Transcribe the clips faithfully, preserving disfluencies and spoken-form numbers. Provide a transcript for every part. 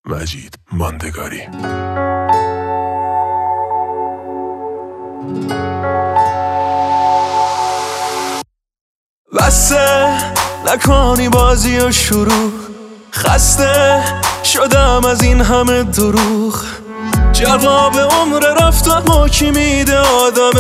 مجید ماندگاری. بسه نکنی بازی و شروع، خسته شدم از این همه دروغ. جواب عمر رفتم و کی میده آدم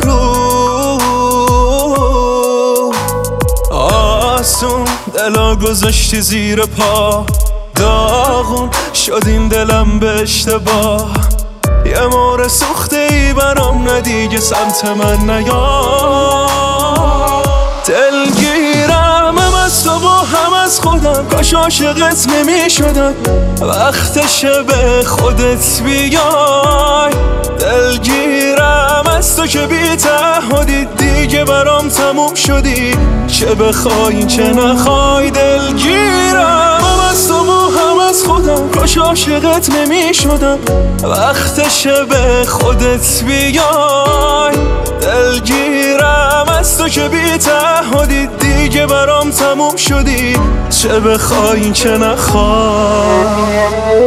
دروغ. آسون دلا گذاشتی زیر پا، داغون شد این دلم به اشتباه. یه مور سوخته ای برام ندیگه سمت من نیا. دلگیرم هم از تو و هم از خودم، کاش عاشقت نمی شدم وقتشه به خودت بیای. دلگیرم از تو که بی تعهدی دیگه برام تموم شدی، چه بخوای چه نخوای. دلگیرم هم از تو و هم از خودم، کاش عاشقت نمی شدم وقتشه به خودت بیای. دلگیرم از تو که بی تعهدی دیگه برام تموم شدی، چه بخوای چه نخوای.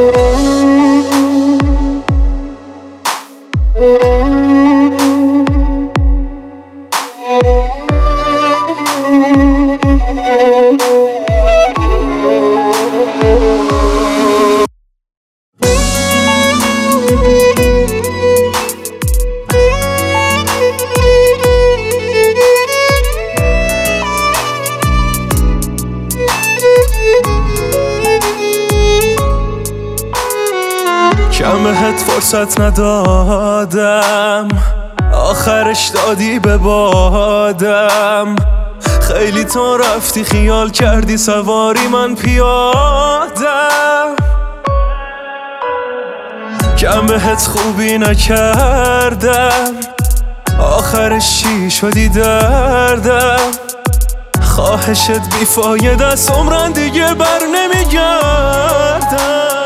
کم بهت فرصت ندادم، آخرش دادی به بادم. خیلی تو رفتی خیال کردی سواری من پیادم. کم بهت خوبی نکردم، آخرش چی شدی دردم. خواهشت بیفایده است عمرن دیگه بر نمیگردم.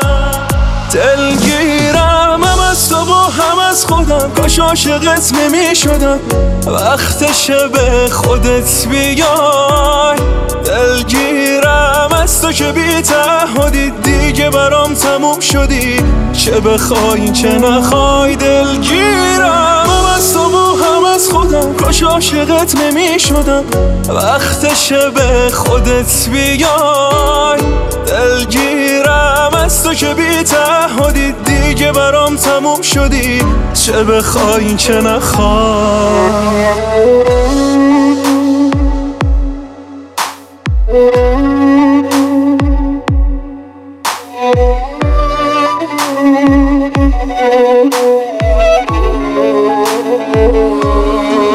دلگیرم هم از تو و هم از خودم، کاش عاشقت نمی شدم وقتشه به خودت بیای. دلگیرم از تو که بی تعهدی دیگه برام تموم شدی، چه بخوای چه نخوای. دلگیرم هم از تو و هم از خودم، کاش عاشقت نمی شدم وقتشه به خودت بیای. دلگیرم از تو که بی تعهدی دیگه برام تموم شدی، چه بخوای چه نخوای.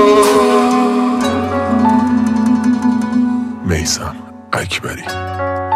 میثم اکبری.